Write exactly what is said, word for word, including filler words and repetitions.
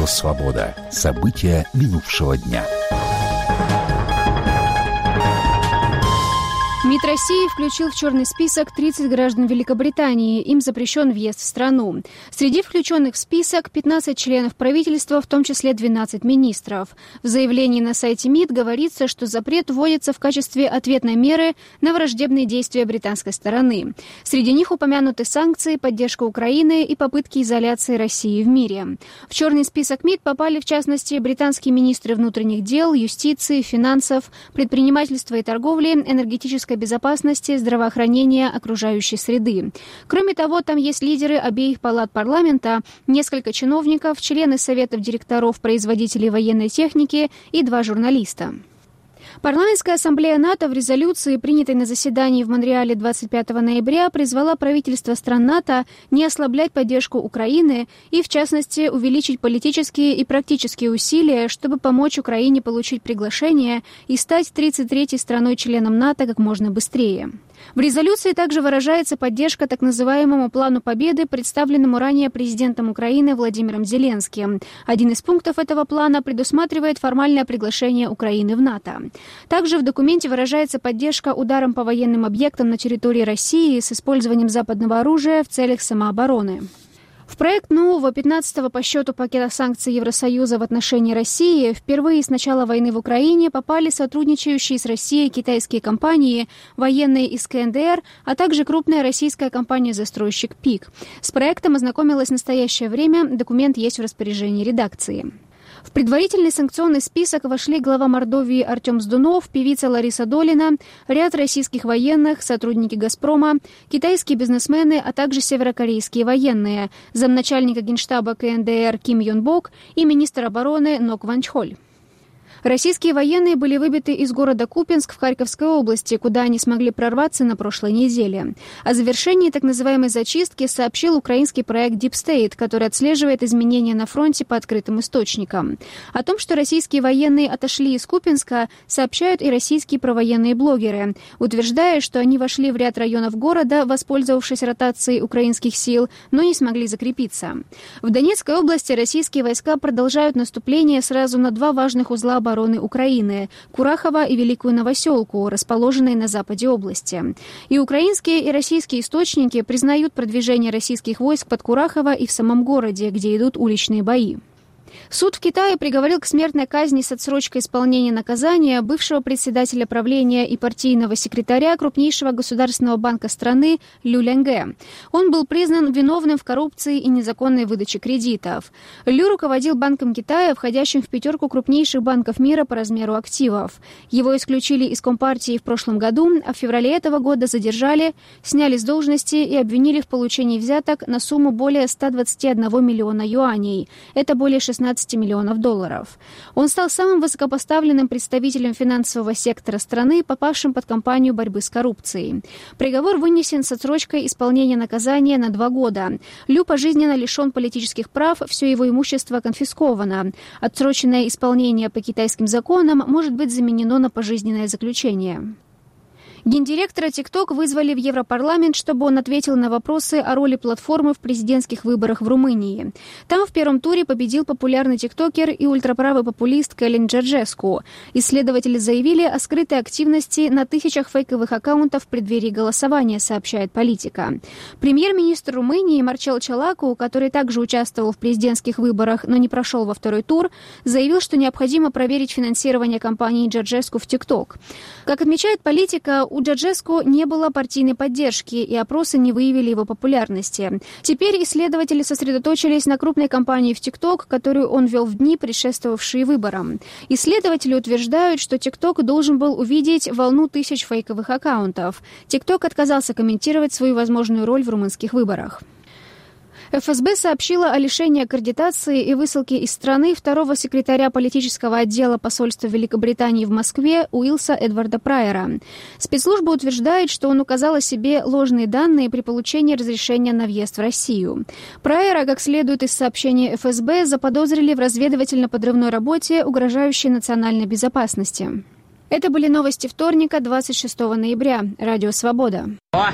«Свобода». События минувшего дня. МИД России включил в черный список тридцать граждан Великобритании. Им запрещен въезд в страну. Среди включенных в список пятнадцать членов правительства, в том числе двенадцать министров. В заявлении на сайте МИД говорится, что запрет вводится в качестве ответной меры на враждебные действия британской стороны. Среди них упомянуты санкции, поддержка Украины и попытки изоляции России в мире. В черный список МИД попали, в частности, британские министры внутренних дел, юстиции, финансов, предпринимательства и торговли, энергетической безопасности, здравоохранения, окружающей среды. Кроме того, там есть лидеры обеих палат парламента, несколько чиновников, члены советов директоров производителей военной техники и два журналиста. Парламентская ассамблея НАТО в резолюции, принятой на заседании в Монреале двадцать пятого ноября, призвала правительства стран НАТО не ослаблять поддержку Украины и, в частности, увеличить политические и практические усилия, чтобы помочь Украине получить приглашение и стать тридцать третьей страной-членом НАТО как можно быстрее. В резолюции также выражается поддержка так называемому плану победы, представленному ранее президентом Украины Владимиром Зеленским. Один из пунктов этого плана предусматривает формальное приглашение Украины в НАТО. Также в документе выражается поддержка ударам по военным объектам на территории России с использованием западного оружия в целях самообороны. В проект нового пятнадцатого по счету пакета санкций Евросоюза в отношении России впервые с начала войны в Украине попали сотрудничающие с Россией китайские компании, военные из ка эн дэ эр, а также крупная российская компания-застройщик ПИК. С проектом ознакомилась в настоящее время, документ есть в распоряжении редакции. В предварительный санкционный список вошли глава Мордовии Артем Сдунов, певица Лариса Долина, ряд российских военных, сотрудники «Газпрома», китайские бизнесмены, а также северокорейские военные, замначальника генштаба ка эн дэ эр Ким Йон Бок и министр обороны Нок Ван Чхоль. Российские военные были выбиты из города Купянск в Харьковской области, куда они смогли прорваться на прошлой неделе. О завершении так называемой зачистки сообщил украинский проект Deep State, который отслеживает изменения на фронте по открытым источникам. О том, что российские военные отошли из Купянска, сообщают и российские провоенные блогеры, утверждая, что они вошли в ряд районов города, воспользовавшись ротацией украинских сил, но не смогли закрепиться. В Донецкой области российские войска продолжают наступление сразу на два важных узла обороны обороны Украины – Курахово и Великую Новоселку, расположенные на западе области. И украинские, и российские источники признают продвижение российских войск под Курахово и в самом городе, где идут уличные бои. Суд в Китае приговорил к смертной казни с отсрочкой исполнения наказания бывшего председателя правления и партийного секретаря крупнейшего государственного банка страны Лю Лянгэ. Он был признан виновным в коррупции и незаконной выдаче кредитов. Лю руководил Банком Китая, входящим в пятерку крупнейших банков мира по размеру активов. Его исключили из Компартии в прошлом году, а в феврале этого года задержали, сняли с должности и обвинили в получении взяток на сумму более ста двадцати одного миллиона юаней. Это более шестнадцати миллионов долларов. Он стал самым высокопоставленным представителем финансового сектора страны, попавшим под кампанию борьбы с коррупцией. Приговор вынесен с отсрочкой исполнения наказания на два года. Лю пожизненно лишен политических прав, все его имущество конфисковано. Отсроченное исполнение по китайским законам может быть заменено на пожизненное заключение. Гендиректора TikTok вызвали в Европарламент, чтобы он ответил на вопросы о роли платформы в президентских выборах в Румынии. Там в первом туре победил популярный тиктокер и ультраправый популист Калин Джорджеску. Исследователи заявили о скрытой активности на тысячах фейковых аккаунтов в преддверии голосования, сообщает Политика. Премьер-министр Румынии Марчел Чалаку, который также участвовал в президентских выборах, но не прошел во второй тур, заявил, что необходимо проверить финансирование кампании Джорджеску в TikTok. Как отмечает Политика, у Джорджеску не было партийной поддержки, и опросы не выявили его популярности. Теперь исследователи сосредоточились на крупной кампании в TikTok, которую он вел в дни, предшествовавшие выборам. Исследователи утверждают, что TikTok должен был увидеть волну тысяч фейковых аккаунтов. TikTok отказался комментировать свою возможную роль в румынских выборах. эф эс бэ сообщила о лишении аккредитации и высылке из страны второго секретаря политического отдела посольства Великобритании в Москве Уилса Эдварда Прайера. Спецслужба утверждает, что он указал о себе ложные данные при получении разрешения на въезд в Россию. Прайера, как следует из сообщения эф эс бэ, заподозрили в разведывательно-подрывной работе, угрожающей национальной безопасности. Это были новости вторника, двадцать шестого ноября. Радио «Свобода».